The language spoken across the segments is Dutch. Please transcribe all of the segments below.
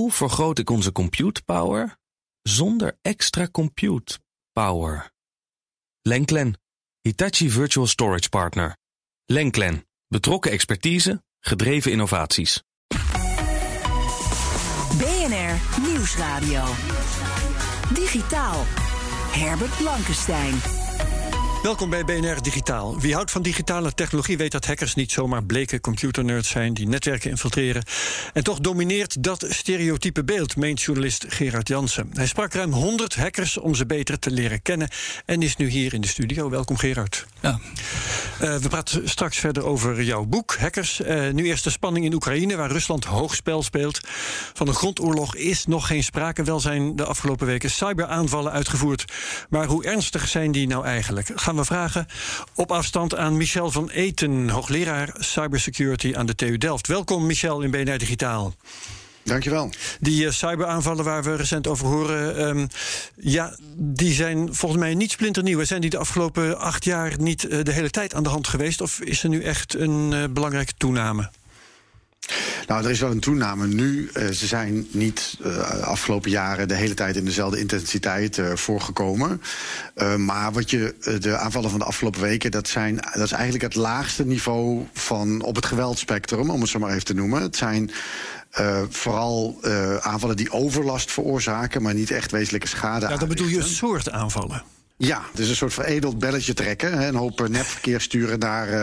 Hoe vergroot ik onze compute power zonder extra compute power? Lenklen, Hitachi Virtual Storage Partner. Lenklen, betrokken expertise, gedreven innovaties. BNR Nieuwsradio. Digitaal. Herbert Blankenstein. Welkom bij BNR Digitaal. Wie houdt van digitale technologie weet dat hackers niet zomaar bleke computernerds zijn die netwerken infiltreren. En toch domineert dat stereotype beeld, meent journalist Gerard Jansen. Hij sprak ruim 100 hackers om ze beter te leren kennen en is nu hier in de studio. Welkom Gerard. Ja. We praten straks verder over jouw boek, Hackers. Nu eerst de spanning in Oekraïne, waar Rusland hoogspel speelt. Van een grondoorlog is nog geen sprake. Wel zijn de afgelopen weken cyberaanvallen uitgevoerd. Maar hoe ernstig zijn die nou eigenlijk? Gaan we vragen op afstand aan Michel van Eeten, hoogleraar cybersecurity aan de TU Delft. Welkom Michel in BNR Digitaal. Dankjewel. Die cyberaanvallen waar we recent over horen, die zijn volgens mij niet splinternieuw. Zijn die de afgelopen 8 jaar niet de hele tijd aan de hand geweest? Of is er nu echt een belangrijke toename? Nou, er is wel een toename nu. Ze zijn niet afgelopen jaren de hele tijd in dezelfde intensiteit voorgekomen. Maar de aanvallen van de afgelopen weken, dat is eigenlijk het laagste niveau van op het geweldspectrum, om het zo maar even te noemen. Het zijn vooral aanvallen die overlast veroorzaken, maar niet echt wezenlijke schade. Ja, dan bedoel je een soort aanvallen. Ja, het is een soort veredeld belletje trekken. Een hoop nepverkeer sturen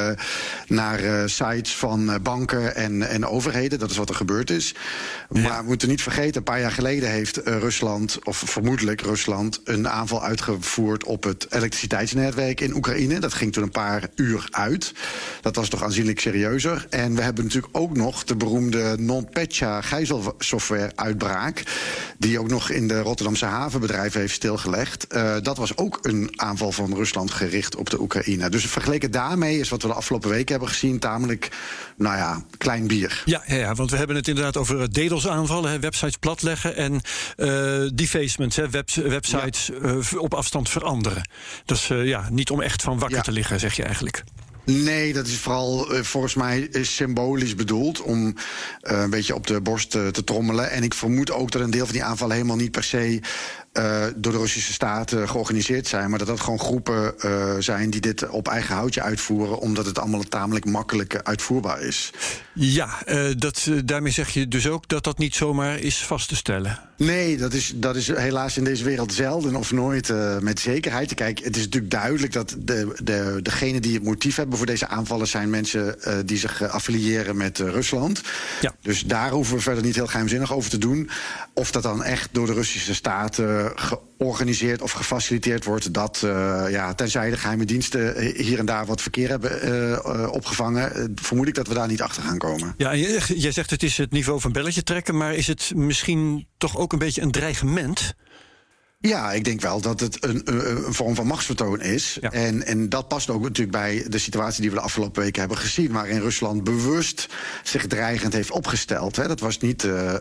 naar sites van banken en overheden. Dat is wat er gebeurd is. Ja. Maar we moeten niet vergeten, een paar jaar geleden heeft Rusland, of vermoedelijk Rusland, een aanval uitgevoerd op het elektriciteitsnetwerk in Oekraïne. Dat ging toen een paar uur uit. Dat was toch aanzienlijk serieuzer. En we hebben natuurlijk ook nog de beroemde NotPetya gijzelsoftware-uitbraak, die ook nog in de Rotterdamse havenbedrijven heeft stilgelegd. Dat was ook een aanval van Rusland gericht op de Oekraïne. Dus vergeleken daarmee is wat we de afgelopen weken hebben gezien tamelijk, klein bier. Ja, want we hebben het inderdaad over DDoS-aanvallen, websites platleggen en defacements, websites op afstand veranderen. Dat is niet om echt van wakker te liggen, zeg je eigenlijk. Nee, dat is vooral volgens mij symbolisch bedoeld om een beetje op de borst te trommelen. En ik vermoed ook dat een deel van die aanvallen helemaal niet per se door de Russische staat georganiseerd zijn, maar dat gewoon groepen zijn die dit op eigen houtje uitvoeren, omdat het allemaal tamelijk makkelijk uitvoerbaar is. Ja, daarmee zeg je dus ook dat dat niet zomaar is vast te stellen. Nee, dat is helaas in deze wereld zelden of nooit met zekerheid. Kijk, het is natuurlijk duidelijk dat degenen die het motief hebben voor deze aanvallen zijn mensen die zich affiliëren met Rusland. Ja. Dus daar hoeven we verder niet heel geheimzinnig over te doen. Of dat dan echt door de Russische staat georganiseerd of gefaciliteerd wordt, dat tenzij de geheime diensten hier en daar wat verkeer hebben opgevangen, vermoed ik dat we daar niet achter gaan komen. Ja, en jij zegt het is het niveau van belletje trekken, maar is het misschien toch ook een beetje een dreigement? Ja, ik denk wel dat het een vorm van machtsvertoon is. Ja. En dat past ook natuurlijk bij de situatie die we de afgelopen weken hebben gezien, waarin Rusland bewust zich dreigend heeft opgesteld. Dat was niet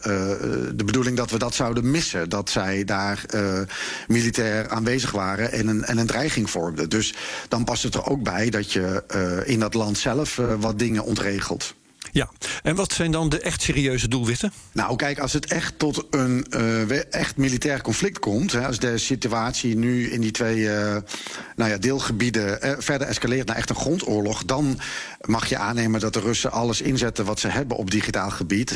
de bedoeling dat we dat zouden missen. Dat zij daar militair aanwezig waren en een dreiging vormden. Dus dan past het er ook bij dat je in dat land zelf wat dingen ontregelt. Ja, en wat zijn dan de echt serieuze doelwitten? Nou, kijk, als het echt tot een echt militair conflict komt, als de situatie nu in die twee deelgebieden verder escaleert naar echt een grondoorlog, dan mag je aannemen dat de Russen alles inzetten wat ze hebben op digitaal gebied,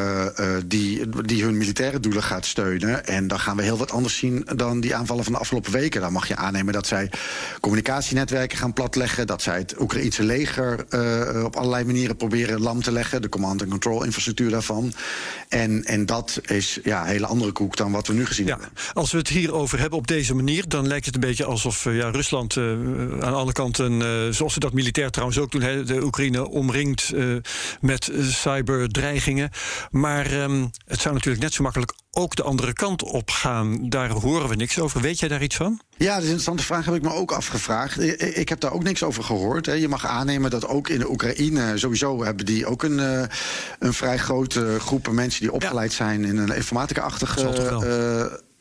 die hun militaire doelen gaat steunen. En dan gaan we heel wat anders zien dan die aanvallen van de afgelopen weken. Dan mag je aannemen dat zij communicatienetwerken gaan platleggen, dat zij het Oekraïense leger op allerlei manieren proberen lam te leggen, de command-and-control infrastructuur daarvan. En dat is een hele andere koek dan wat we nu gezien hebben. Als we het hierover hebben op deze manier, dan lijkt het een beetje alsof Rusland aan alle kanten, zoals ze dat militair trouwens ook doen, de Oekraïne omringt met cyberdreigingen. Maar het zou natuurlijk net zo makkelijk ook de andere kant op gaan. Daar horen we niks over. Weet jij daar iets van? Ja, dat is een interessante vraag, heb ik me ook afgevraagd. Ik heb daar ook niks over gehoord. Je mag aannemen dat ook in de Oekraïne sowieso hebben die ook een vrij grote groep mensen die opgeleid zijn in een informatica-achtige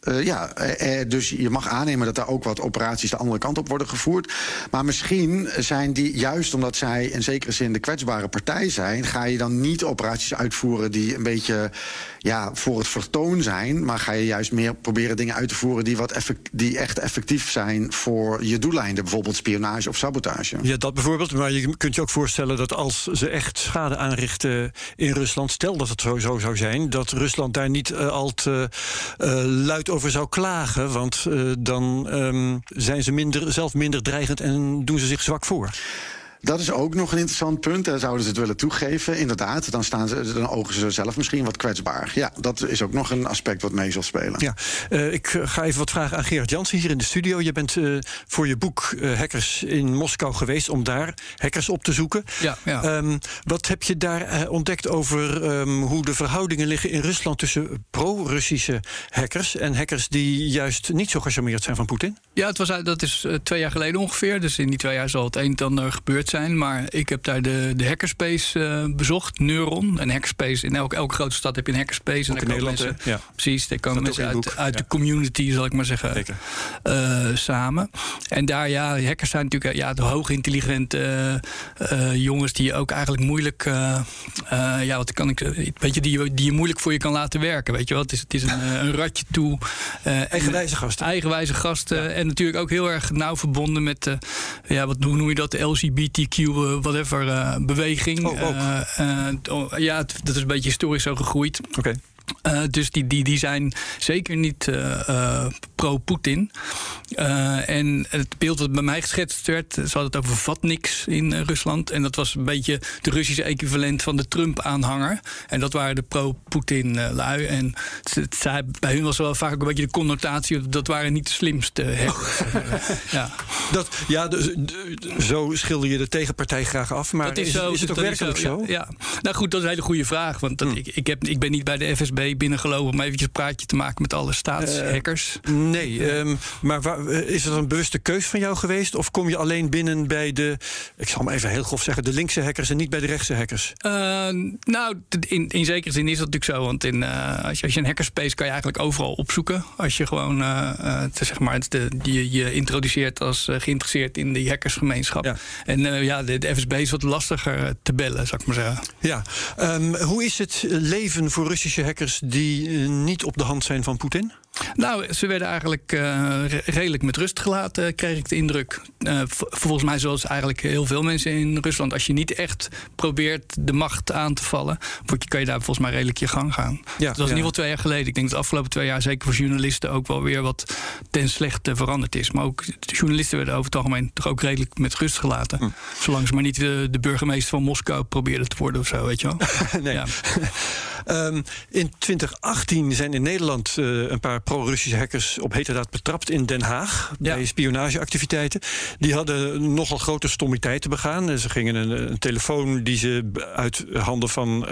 Dus je mag aannemen dat daar ook wat operaties de andere kant op worden gevoerd. Maar misschien zijn die, juist omdat zij in zekere zin de kwetsbare partij zijn, ga je dan niet operaties uitvoeren die een beetje voor het vertoon zijn, maar ga je juist meer proberen dingen uit te voeren die echt effectief zijn voor je doeleinden, bijvoorbeeld spionage of sabotage. Ja, dat bijvoorbeeld. Maar je kunt je ook voorstellen dat als ze echt schade aanrichten in Rusland, stel dat het zo zou zijn, dat Rusland daar niet al te luid over zou klagen, want dan zijn ze zelf minder dreigend en doen ze zich zwak voor. Dat is ook nog een interessant punt. Daar zouden ze het willen toegeven. Inderdaad, dan ogen ze zelf misschien wat kwetsbaar. Ja, dat is ook nog een aspect wat mee zal spelen. Ja, ik ga even wat vragen aan Gerard Jansen hier in de studio. Je bent voor je boek Hackers in Moskou geweest om daar hackers op te zoeken. Ja. Wat heb je daar ontdekt over hoe de verhoudingen liggen in Rusland tussen pro-Russische hackers en hackers die juist niet zo gecharmeerd zijn van Poetin? Ja, dat is 2 jaar geleden ongeveer. Dus in die 2 jaar zal het een en ander gebeurd zijn. Maar ik heb daar de hackerspace bezocht, Neuron. En hackerspace, in elke grote stad heb je een hackerspace. Ook en daar komen mensen, precies, daar komen mensen uit de community, zal ik maar zeggen, samen. En daar, hackers zijn natuurlijk de hoogintelligente jongens die je ook eigenlijk moeilijk, die je moeilijk voor je kan laten werken. Weet je wel, het is een ratje toe. Eigenwijze gasten. En natuurlijk ook heel erg nauw verbonden met, hoe noem je dat, de LGBTQ beweging. Dat is een beetje historisch zo gegroeid. Okay. Dus die zijn zeker niet pro-Poetin. En het beeld dat bij mij geschetst werd, ze hadden het over Vatniks in Rusland. En dat was een beetje de Russische equivalent van de Trump-aanhanger. En dat waren de pro-Poetin-lui. En bij hun was wel vaak ook een beetje de connotatie, dat waren niet de slimste hackers. Zo schilder je de tegenpartij graag af. Maar is het ook werkelijk zo? Ja. Nou goed, dat is een hele goede vraag. Want ik ben niet bij de FSB binnengelopen om eventjes een praatje te maken met alle staatshackers. Maar is het een bewuste keus van jou geweest? Of kom je alleen binnen bij de, ik zal maar even heel grof zeggen, de linkse hackers en niet bij de rechtse hackers? In zekere zin is dat natuurlijk zo. Want als je een hackerspace kan je eigenlijk overal opzoeken. Als je gewoon je introduceert als geïnteresseerd in die hackersgemeenschap. Ja. En de FSB is wat lastiger te bellen, zou ik maar zeggen. Ja. Hoe is het leven voor Russische hackers die niet op de hand zijn van Poetin? Nou, ze werden eigenlijk redelijk met rust gelaten, kreeg ik de indruk. Volgens mij zoals eigenlijk heel veel mensen in Rusland. Als je niet echt probeert de macht aan te vallen, kan je daar volgens mij redelijk je gang gaan. Ja, dat was in ieder geval 2 jaar geleden. Ik denk dat de afgelopen 2 jaar zeker voor journalisten ook wel weer wat ten slechte veranderd is. Maar ook de journalisten werden over het algemeen toch ook redelijk met rust gelaten. Zolang ze maar niet de burgemeester van Moskou probeerden te worden of zo, weet je wel. Nee. Ja. In 2018 zijn in Nederland een paar pro-Russische hackers op heterdaad betrapt in Den Haag bij spionageactiviteiten. Die hadden nogal grote stommiteiten begaan. Ze gingen een telefoon die ze uit handen van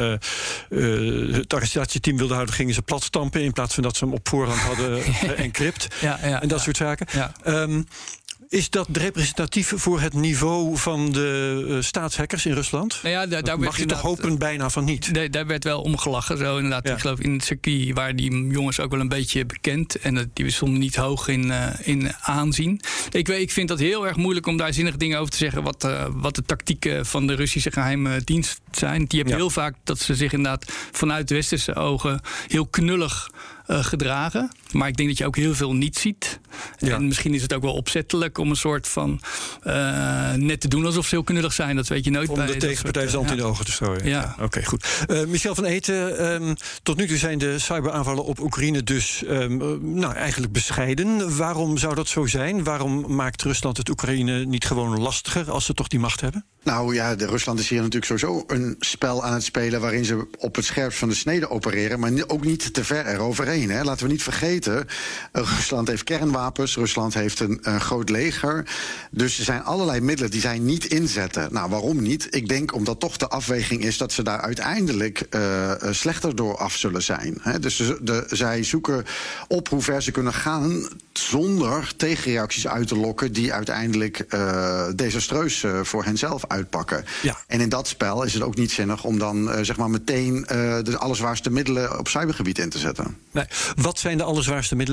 het arrestatieteam wilden houden, gingen ze platstampen in plaats van dat ze hem op voorhand hadden encrypt en dat soort zaken. Ja. Is dat representatief voor het niveau van de staatshackers in Rusland? Nou ja, daar mag je toch hopen bijna van niet? Daar werd wel om gelachen. Zo inderdaad. Ja. Ik geloof in het circuit waren die jongens ook wel een beetje bekend. En die stonden niet hoog in aanzien. Ik vind dat heel erg moeilijk om daar zinnige dingen over te zeggen. Wat de tactieken van de Russische geheime dienst zijn. Die hebben heel vaak dat ze zich inderdaad vanuit de westerse ogen heel knullig gedragen. Maar ik denk dat je ook heel veel niet ziet. Ja. En misschien is het ook wel opzettelijk om een soort van net te doen alsof ze heel knullig zijn. Dat weet je nooit. Om de tegenpartij zand in de ogen te strooien. Ja. Oké, goed. Michel van Eeten, tot nu toe zijn de cyberaanvallen op Oekraïne dus eigenlijk bescheiden. Waarom zou dat zo zijn? Waarom maakt Rusland het Oekraïne niet gewoon lastiger als ze toch die macht hebben? Nou ja, Rusland is hier natuurlijk sowieso een spel aan het spelen waarin ze op het scherpst van de snede opereren, maar ook niet te ver eroverheen. Hè. Laten we niet vergeten, Rusland heeft kernwapens, Rusland heeft een groot leger. Dus er zijn allerlei middelen die zij niet inzetten. Nou, waarom niet? Ik denk omdat toch de afweging is dat ze daar uiteindelijk slechter door af zullen zijn. Hè. Dus zij zoeken op hoe ver ze kunnen gaan zonder tegenreacties uit te lokken die uiteindelijk desastreus voor henzelf uitpakken. Ja. En in dat spel is het ook niet zinnig om dan meteen de allerzwaarste middelen op cybergebied in te zetten. Nee. Wat zijn de allerzwaarste middelen?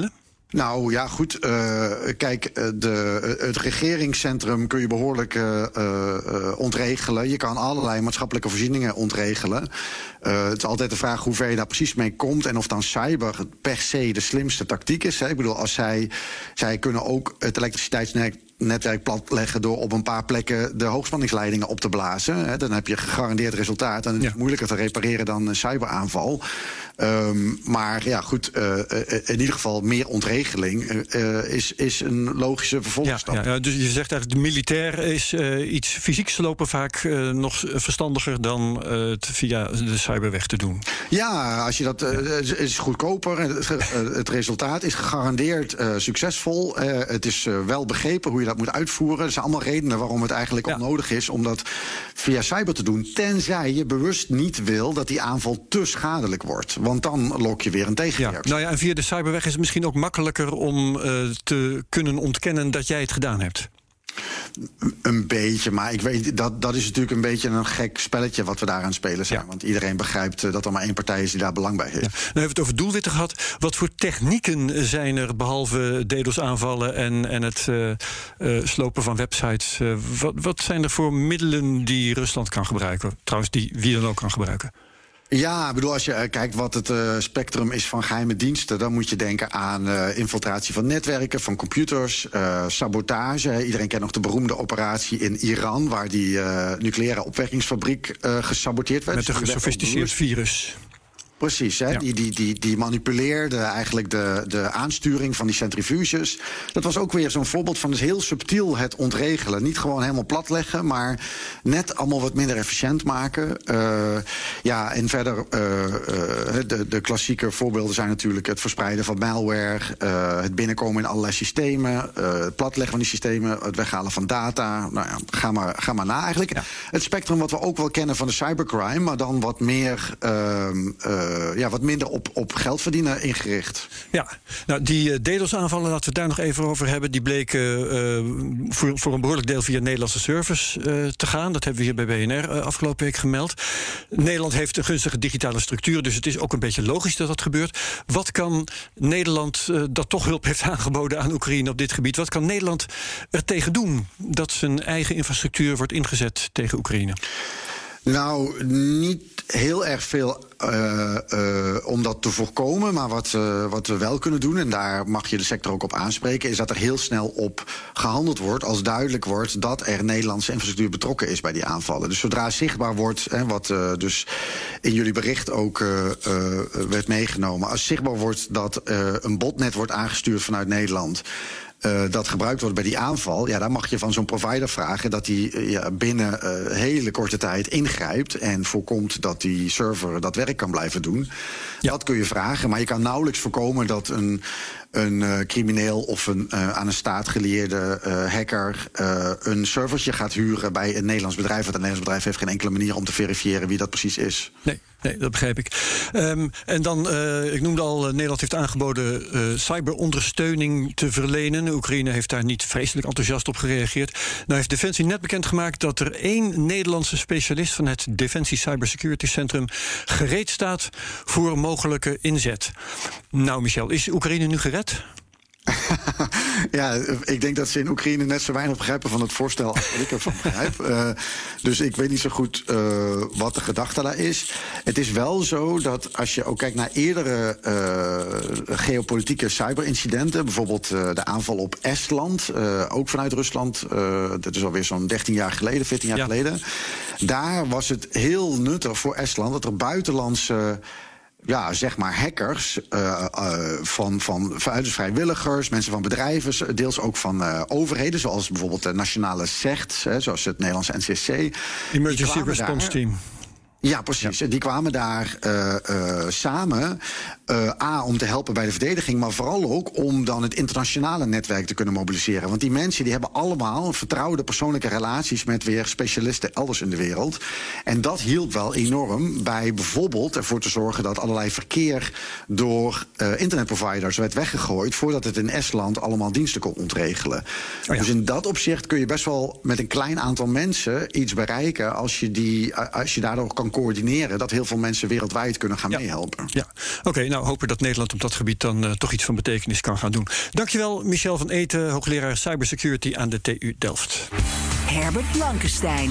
Nou ja, goed. Kijk, het regeringscentrum kun je behoorlijk ontregelen. Je kan allerlei maatschappelijke voorzieningen ontregelen. Het is altijd de vraag hoe ver je daar precies mee komt en of dan cyber per se de slimste tactiek is. Hè. Ik bedoel, als zij kunnen ook het elektriciteitsnetwerk platleggen door op een paar plekken de hoogspanningsleidingen op te blazen. Hè. Dan heb je gegarandeerd resultaat en het is moeilijker te repareren dan een cyberaanval. Maar ja, goed, in ieder geval meer ontregeling is een logische vervolgstap. Ja, dus je zegt eigenlijk, de militair is iets fysiek slopen vaak nog verstandiger dan het via de cyberweg te doen. Ja, als je dat is goedkoper. Het resultaat is gegarandeerd succesvol. Het is wel begrepen hoe je dat moet uitvoeren. Er zijn allemaal redenen waarom het eigenlijk onnodig is om dat via cyber te doen. Tenzij je bewust niet wil dat die aanval te schadelijk wordt. Want dan lok je weer een tegenwerking. Ja, nou ja, en via de cyberweg is het misschien ook makkelijker om te kunnen ontkennen dat jij het gedaan hebt. Een beetje, maar ik weet dat is natuurlijk een beetje een gek spelletje wat we daar aan het spelen zijn. Ja. Want iedereen begrijpt dat er maar één partij is die daar belang bij heeft. Ja. Nou hebben we het over doelwitten gehad. Wat voor technieken zijn er behalve DDoS-aanvallen en het slopen van websites? Wat zijn er voor middelen die Rusland kan gebruiken? Trouwens, die wie dan ook kan gebruiken? Ja, ik bedoel, als je kijkt wat het spectrum is van geheime diensten, dan moet je denken aan infiltratie van netwerken, van computers, sabotage. Iedereen kent nog de beroemde operatie in Iran, waar die nucleaire opwekkingsfabriek gesaboteerd werd. Met een gesofisticeerd virus. Precies, hè? Ja. Die manipuleerde eigenlijk de aansturing van die centrifuges. Dat was ook weer zo'n voorbeeld van dus heel subtiel het ontregelen. Niet gewoon helemaal platleggen, maar net allemaal wat minder efficiënt maken. En verder, de klassieke voorbeelden zijn natuurlijk het verspreiden van malware, het binnenkomen in allerlei systemen, het platleggen van die systemen, het weghalen van data. Nou ja, ga maar na eigenlijk. Ja. Het spectrum wat we ook wel kennen van de cybercrime, maar dan wat meer wat minder op geld verdienen ingericht. Ja, nou die DDoS-aanvallen, laten we het daar nog even over hebben. Die bleken voor een behoorlijk deel via Nederlandse servers te gaan. Dat hebben we hier bij BNR afgelopen week gemeld. Nederland heeft een gunstige digitale structuur, dus het is ook een beetje logisch dat dat gebeurt. Wat kan Nederland, dat toch hulp heeft aangeboden aan Oekraïne op dit gebied, wat kan Nederland er tegen doen dat zijn eigen infrastructuur wordt ingezet tegen Oekraïne? Nou, niet heel erg veel om dat te voorkomen. Maar wat we wel kunnen doen, en daar mag je de sector ook op aanspreken, is dat er heel snel op gehandeld wordt als duidelijk wordt dat er Nederlandse infrastructuur betrokken is bij die aanvallen. Dus zodra zichtbaar wordt, wat dus in jullie bericht ook werd meegenomen, als zichtbaar wordt dat een botnet wordt aangestuurd vanuit Nederland, dat gebruikt wordt bij die aanval, ja, dan mag je van zo'n provider vragen dat die binnen hele korte tijd ingrijpt en voorkomt dat die server dat werk kan blijven doen. Ja. Dat kun je vragen, maar je kan nauwelijks voorkomen dat een crimineel of aan een staat gelieerde hacker een servertje gaat huren bij een Nederlands bedrijf. Want een Nederlands bedrijf heeft geen enkele manier om te verifiëren wie dat precies is. Nee, dat begrijp ik. En dan, ik noemde al, Nederland heeft aangeboden cyberondersteuning te verlenen. De Oekraïne heeft daar niet vreselijk enthousiast op gereageerd. Nou heeft Defensie net bekendgemaakt dat er 1 Nederlandse specialist van het Defensie Cybersecurity Centrum gereed staat voor mogelijke inzet. Nou, Michel, is Oekraïne nu gered? Ja, ik denk dat ze in Oekraïne net zo weinig begrijpen van het voorstel als ik ervan begrijp. Dus ik weet niet zo goed wat de gedachte daar is. Het is wel zo dat als je ook kijkt naar eerdere geopolitieke cyberincidenten, bijvoorbeeld de aanval op Estland, ook vanuit Rusland, dat is alweer zo'n 13 jaar geleden, 14 jaar geleden. Daar was het heel nuttig voor Estland dat er buitenlandse zeg maar hackers uit vrijwilligers, mensen van bedrijven, deels ook van overheden, zoals bijvoorbeeld de nationale CERT, zoals het Nederlandse NCSC. Emergency Response Team. Ja, precies. Ja. Die kwamen daar samen, om te helpen bij de verdediging, maar vooral ook om dan het internationale netwerk te kunnen mobiliseren. Want die mensen die hebben allemaal vertrouwde persoonlijke relaties met weer specialisten elders in de wereld. En dat hielp wel enorm bij bijvoorbeeld ervoor te zorgen dat allerlei verkeer door internetproviders werd weggegooid voordat het in Estland allemaal diensten kon ontregelen. Oh ja. Dus in dat opzicht kun je best wel met een klein aantal mensen iets bereiken als je daardoor kan coördineren, dat heel veel mensen wereldwijd kunnen gaan meehelpen. Ja, oké, nou hopen dat Nederland op dat gebied dan toch iets van betekenis kan gaan doen. Dankjewel, Michel van Eeten, hoogleraar cybersecurity aan de TU Delft. Herbert Blankenstein.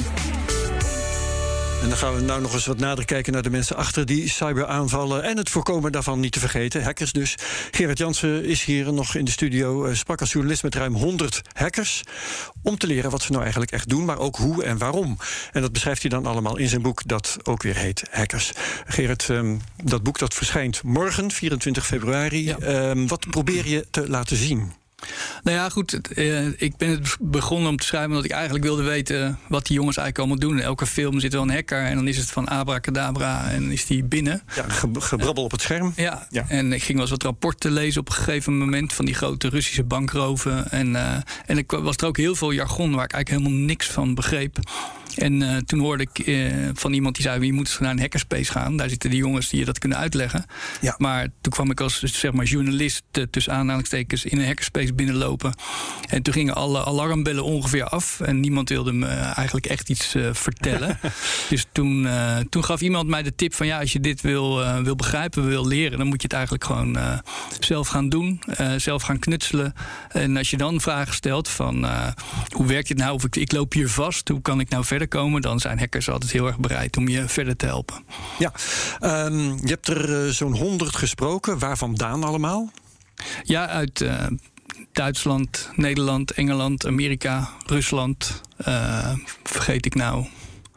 En dan gaan we nou nog eens wat nader kijken naar de mensen achter die cyberaanvallen en het voorkomen daarvan niet te vergeten. Hackers dus. Gerard Jansen is hier nog in de studio, sprak als journalist met ruim 100 hackers om te leren wat ze nou eigenlijk echt doen, maar ook hoe en waarom. En dat beschrijft hij dan allemaal in zijn boek dat ook weer heet Hackers. Gerard, dat boek dat verschijnt morgen, 24 februari. Ja. Wat probeer je te laten zien? Nou ja, goed. Ik ben het begonnen om te schrijven omdat ik eigenlijk wilde weten wat die jongens eigenlijk allemaal doen. In elke film zit wel een hacker en dan is het van abracadabra en is die binnen. Ja, gebrabbel op het scherm. Ja, en ik ging wel eens wat rapporten lezen op een gegeven moment van die grote Russische bankroven. En ik was er ook heel veel jargon waar ik eigenlijk helemaal niks van begreep. En toen hoorde ik van iemand die zei, je moet eens naar een hackerspace gaan. Daar zitten die jongens die je dat kunnen uitleggen. Ja. Maar toen kwam ik als journalist tussen aanhalingstekens in een hackerspace binnenlopen. En toen gingen alle alarmbellen ongeveer af. En niemand wilde me eigenlijk echt iets vertellen. Dus toen gaf iemand mij de tip van als je dit wil begrijpen, wil leren, dan moet je het eigenlijk gewoon zelf gaan doen. Zelf gaan knutselen. En als je dan vragen stelt van hoe werkt dit nou? Of ik loop hier vast. Hoe kan ik nou verder komen? Dan zijn hackers altijd heel erg bereid om je verder te helpen. Ja, je hebt er zo'n 100 gesproken. Waar vandaan allemaal? Ja, uit Duitsland, Nederland, Engeland, Amerika, Rusland. Vergeet ik nou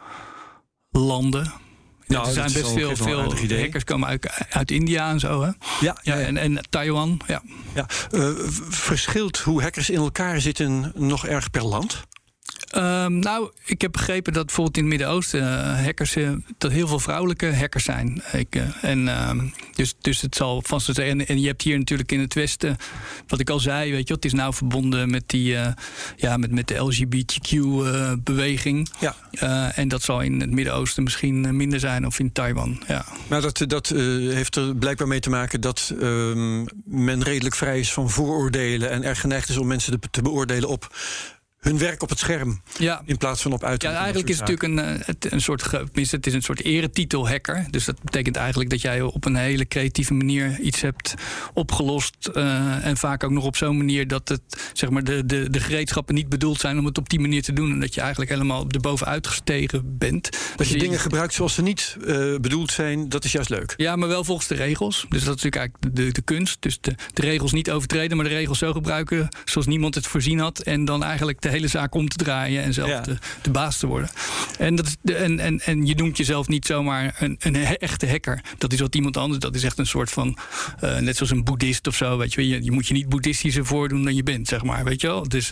landen? Nou, er zijn best veel hackers komen uit India en zo. Hè? Ja, en Taiwan. Ja. Verschilt hoe hackers in elkaar zitten nog erg per land? Nou, ik heb begrepen dat bijvoorbeeld in het Midden-Oosten hackers, dat heel veel vrouwelijke hackers zijn. Dus het zal vast zijn. En je hebt hier natuurlijk in het Westen, wat ik al zei, weet je, het is nou verbonden met die, met de LGBTQ-beweging. En dat zal in het Midden-Oosten misschien minder zijn, of in Taiwan. Ja. Maar dat heeft er blijkbaar mee te maken dat men redelijk vrij is van vooroordelen en erg geneigd is om mensen te beoordelen op hun werk op het scherm, in plaats van op uiterlijk. Ja, eigenlijk is het natuurlijk het is een soort eretitel hacker. Dus dat betekent eigenlijk dat jij op een hele creatieve manier iets hebt opgelost. En vaak ook nog op zo'n manier dat het, zeg maar, de gereedschappen niet bedoeld zijn om het op die manier te doen. En dat je eigenlijk helemaal erbovenuit gestegen bent. Dat je dingen gebruikt zoals ze niet bedoeld zijn, dat is juist leuk. Ja, maar wel volgens de regels. Dus dat is natuurlijk eigenlijk de kunst. Dus de regels niet overtreden, maar de regels zo gebruiken zoals niemand het voorzien had. En dan eigenlijk de hele zaak om te draaien en zelf de baas te worden. En je noemt jezelf niet zomaar een echte hacker. Dat is wat iemand anders. Dat is echt een soort van, net zoals een boeddhist of zo. Weet je, je moet je niet boeddhistischer voordoen dan je bent, zeg maar. Weet je wel? Dus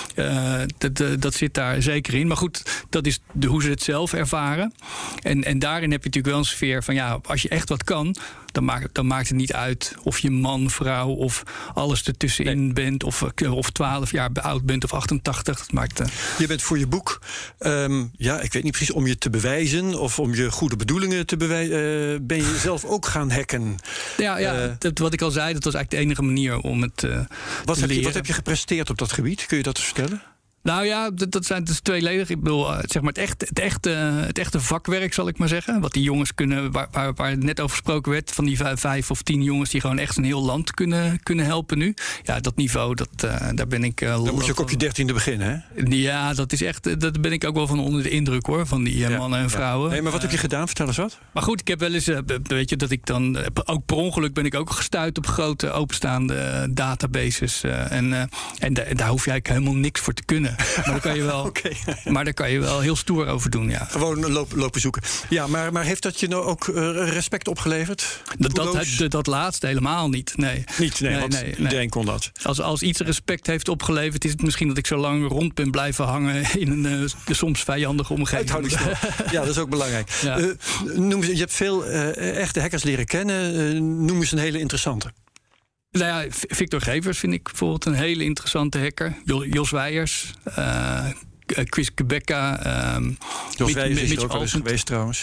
dat zit daar zeker in. Maar goed, dat is hoe ze het zelf ervaren. En daarin heb je natuurlijk wel een sfeer van, als je echt wat kan, dan maakt het niet uit of je man, vrouw of alles ertussenin bent, of 12 jaar oud bent of 88. Dat maakt, Je bent voor je boek, ik weet niet precies, om je te bewijzen of om je goede bedoelingen te bewijzen, ben je zelf ook gaan hacken. Wat ik al zei, dat was eigenlijk de enige manier om het te leren. Wat heb je gepresteerd op dat gebied? Kun je dat vertellen? Nou ja, dat zijn dus tweeledig. Ik bedoel, zeg maar het echte vakwerk, zal ik maar zeggen. Wat die jongens kunnen, waar het net over gesproken werd, van die 5 of 10 jongens die gewoon echt een heel land kunnen helpen nu. Ja, dat niveau, daar ben ik. Dan moet je ook op je 13e beginnen, hè? Ja, dat is echt. Dat ben ik ook wel van onder de indruk, hoor, van die mannen en vrouwen. Nee, maar wat heb je gedaan? Vertel eens wat. Maar goed, ik heb wel eens, weet je, dat ik dan ook per ongeluk ben ik ook gestuurd op grote openstaande databases. En daar hoef je eigenlijk helemaal niks voor te kunnen. Maar daar kan je wel, maar daar kan je wel heel stoer over doen, ja. Gewoon lopen zoeken. Ja, maar heeft dat je nou ook respect opgeleverd? Dat laatste helemaal niet. Nee. Want iedereen kon dat. Als iets respect heeft opgeleverd, is het misschien dat ik zo lang rond ben blijven hangen in een soms vijandige omgeving. Ja, dat is ook belangrijk. Ja. Je hebt veel echte hackers leren kennen. Noem eens een hele interessante. Nou ja, Victor Gevers vind ik bijvoorbeeld een hele interessante hacker. Jos Weijers, Chris Quebeca. Jos Weijers is er ook wel eens geweest trouwens.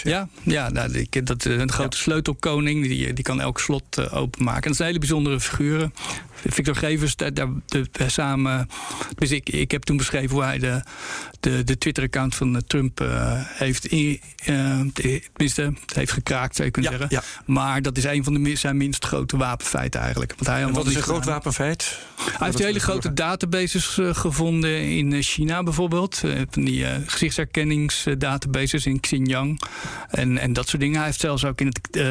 Dat een grote sleutelkoning. Die kan elk slot openmaken. En dat zijn hele bijzondere figuren. Victor Gevers, samen... Dus ik heb toen beschreven hoe hij de Twitter-account van Trump heeft gekraakt, zou je kunnen zeggen. Ja. Maar dat is een van zijn minst grote wapenfeiten eigenlijk. Wat is een groot wapenfeit? Hij heeft hele grote databases gevonden in China bijvoorbeeld. Van die gezichtsherkenningsdatabases in Xinjiang. En dat soort dingen. Hij heeft zelfs ook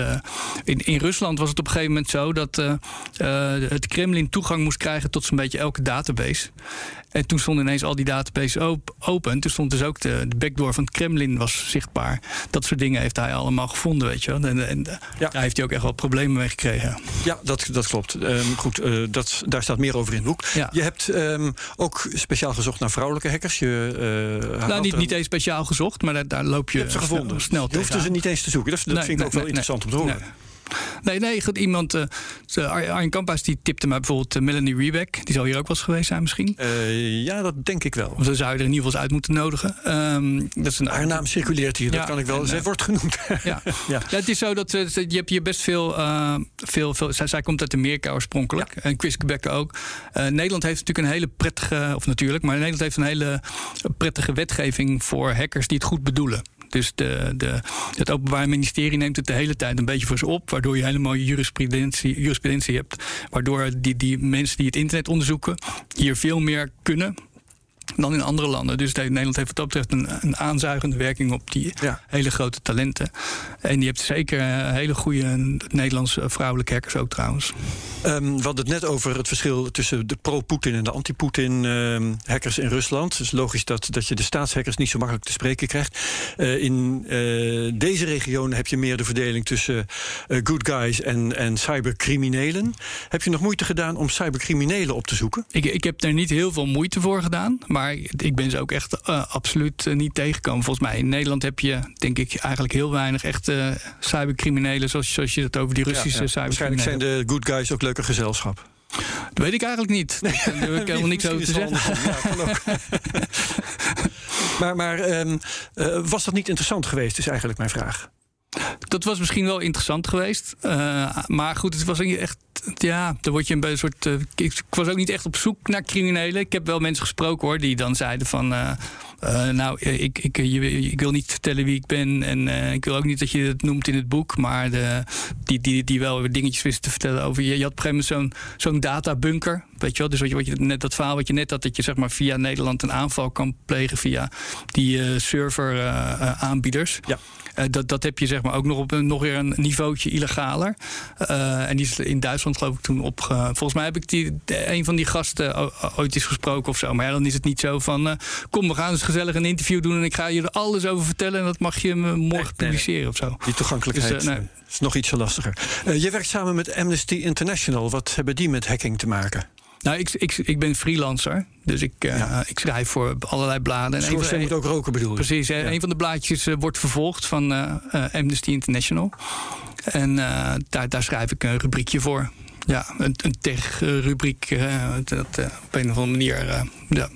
in Rusland was het op een gegeven moment zo dat het Kremlin toegang moest krijgen tot zo'n beetje elke database. En toen stonden ineens al die databases open. Toen stond dus ook de backdoor van het Kremlin was zichtbaar. Dat soort dingen heeft hij allemaal gevonden, weet je wel. En daar heeft hij ook echt wel problemen mee gekregen. Ja, dat klopt. Goed, daar staat meer over in het boek. Ja. Je hebt ook speciaal gezocht naar vrouwelijke hackers. Niet eens speciaal gezocht, maar daar loop je, ze gevonden. Snel je hoeft ze niet eens te zoeken. Dat vind ik ook wel interessant om te horen. Nee, iemand... Arjen Kamphuis die tipte mij bijvoorbeeld Melanie Rebeck. Die zal hier ook wel eens geweest zijn misschien. Ja, dat denk ik wel. Of dan zou je er in ieder geval eens uit moeten nodigen. Haar naam circuleert hier, dat kan ik wel. Zij wordt genoemd. Ja, het is zo dat je hebt hier best veel... Zij komt uit Amerika oorspronkelijk. Ja. En Chris Quebec ook. Nederland heeft natuurlijk een hele prettige... Of natuurlijk, maar Nederland heeft een hele prettige wetgeving voor hackers die het goed bedoelen. Dus het Openbaar Ministerie neemt het de hele tijd een beetje voor ze op, waardoor je hele mooie jurisprudentie hebt. Waardoor die mensen die het internet onderzoeken hier veel meer kunnen dan in andere landen. Dus Nederland heeft wat dat betreft een aanzuigende werking op die hele grote talenten. En je hebt zeker hele goede Nederlandse vrouwelijke hackers ook trouwens. We hadden het net over het verschil tussen de pro-Poetin en de anti-Poetin hackers in Rusland. Het is logisch dat je de staatshackers niet zo makkelijk te spreken krijgt. In deze regionen heb je meer de verdeling tussen good guys en cybercriminelen. Heb je nog moeite gedaan om cybercriminelen op te zoeken? Ik heb er niet heel veel moeite voor gedaan. Maar ik ben ze ook echt absoluut niet tegengekomen. Volgens mij in Nederland heb je, denk ik, eigenlijk heel weinig echte cybercriminelen zoals je het over die Russische cybercriminelen. Waarschijnlijk zijn de good guys ook leuker gezelschap. Dat weet ik eigenlijk niet. Daar heb ik helemaal niks over te zeggen. Maar was dat niet interessant geweest, is eigenlijk mijn vraag. Dat was misschien wel interessant geweest. Maar goed, het was echt... Ja, dan word je een soort... Ik was ook niet echt op zoek naar criminelen. Ik heb wel mensen gesproken, hoor, die dan zeiden van... ik wil niet vertellen wie ik ben. En ik wil ook niet dat je het noemt in het boek. Maar die wel weer dingetjes wisten te vertellen over... Je had op een gegeven moment zo'n databunker. Weet je wel? Dus wat je net, dat verhaal wat je net had... dat je zeg maar via Nederland een aanval kan plegen... via die serveraanbieders. Ja. Dat heb je zeg maar ook nog weer een niveautje illegaler. En die is in Duitsland geloof ik toen volgens mij heb ik een van die gasten ooit eens gesproken of zo. Maar dan is het niet zo van... kom, we gaan eens gezellig een interview doen... en ik ga je er alles over vertellen... en dat mag je morgen publiceren of zo. Die toegankelijkheid is nog ietsje lastiger. Je werkt samen met Amnesty International. Wat hebben die met hacking te maken? Nou, ik ben freelancer. Dus ik schrijf voor allerlei bladen. Schoorsteen moet ook roken, bedoel je? Precies. Ja. Een van de blaadjes wordt vervolgd van Amnesty International. En daar schrijf ik een rubriekje voor. Ja, een tech-rubriek. Dat op een of andere manier...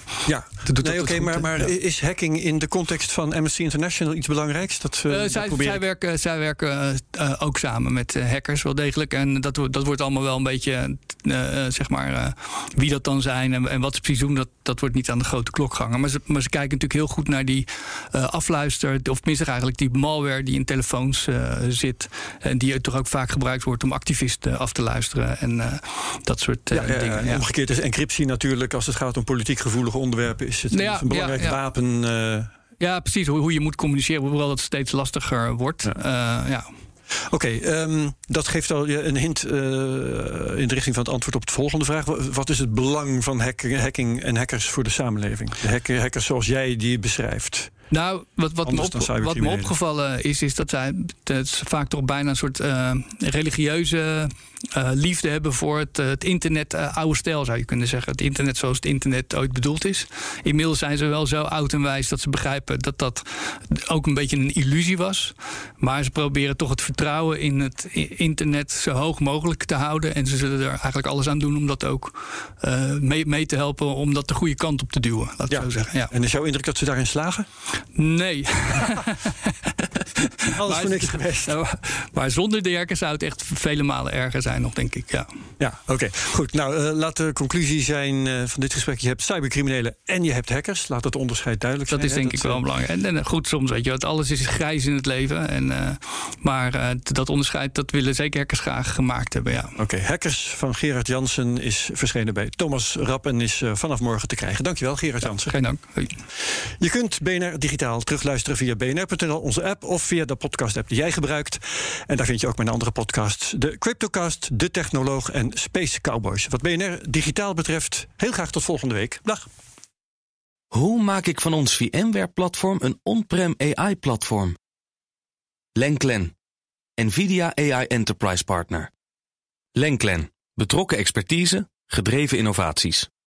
Maar is hacking in de context van Amnesty International iets belangrijks? Zij werken ook samen met hackers wel degelijk. En dat wordt allemaal wel een beetje... wie dat dan zijn en wat ze precies doen... dat wordt niet aan de grote klok gehangen. Maar ze kijken natuurlijk heel goed naar die afluister... of tenminste eigenlijk die malware die in telefoons zit... en die toch ook vaak gebruikt wordt om activisten af te luisteren... en dat soort dingen. Ja. Omgekeerd is encryptie natuurlijk... als het gaat om politiek gevoelige onderwerpen... is het een belangrijk wapen... Ja, precies. Hoe je moet communiceren, hoewel dat steeds lastiger wordt. Oké, dat geeft al een hint in de richting van het antwoord op de volgende vraag. Wat is het belang van hacking en hackers voor de samenleving? De hackers zoals jij die beschrijft. Nou, wat me opgevallen is dat zij vaak toch bijna een soort religieuze liefde hebben voor het internet oude stijl, zou je kunnen zeggen. Het internet zoals het internet ooit bedoeld is. Inmiddels zijn ze wel zo oud en wijs dat ze begrijpen dat ook een beetje een illusie was. Maar ze proberen toch het vertrouwen in het internet zo hoog mogelijk te houden. En ze zullen er eigenlijk alles aan doen om dat ook mee te helpen om dat de goede kant op te duwen. Laat ik zo zeggen. Ja. En is jouw indruk dat ze daarin slagen? Nee. Alles voor niks geweest. Maar zonder de hacker zou het echt vele malen erger zijn nog, denk ik. Ja, oké. Goed. Nou, laat de conclusie zijn van dit gesprek. Je hebt cybercriminelen en je hebt hackers. Laat het onderscheid duidelijk zijn. Dat is denk ik wel belangrijk. En goed, soms weet je wat, alles is grijs in het leven. Maar dat onderscheid, dat willen zeker hackers graag gemaakt hebben, ja. Oké, Hackers van Gerard Jansen is verschenen bij Thomas Rapp en is vanaf morgen te krijgen. Dankjewel, Gerard Jansen. Geen dank. Hoi. Je kunt BNR Digitaal terugluisteren via bnr.nl, onze app, of via de podcast-app die jij gebruikt. En daar vind je ook mijn andere podcasts. De Cryptocast, De Technoloog en Space Cowboys. Wat BNR Digitaal betreft, heel graag tot volgende week. Dag. Hoe maak ik van ons VMware-platform een on-prem AI-platform? Lenklen, NVIDIA AI Enterprise Partner. Lenklen, betrokken expertise, gedreven innovaties.